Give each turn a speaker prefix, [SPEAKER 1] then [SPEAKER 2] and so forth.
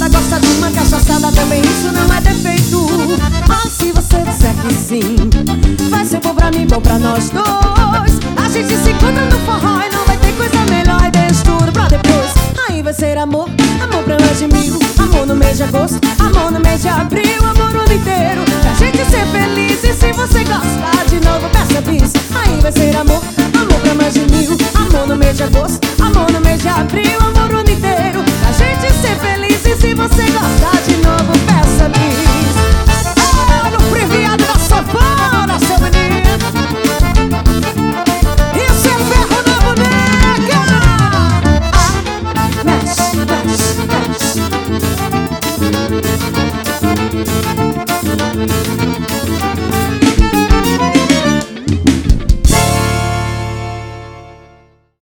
[SPEAKER 1] ela gosta de uma cachaçada também, isso não é defeito. Mas se você disser que sim, vai ser bom pra mim, bom pra nós dois. A gente se encontra no forró e não vai ter coisa melhor. E deixa tudo pra depois. Aí vai ser amor, amor pra mais de mil. Amor no mês de agosto, amor no mês de abril.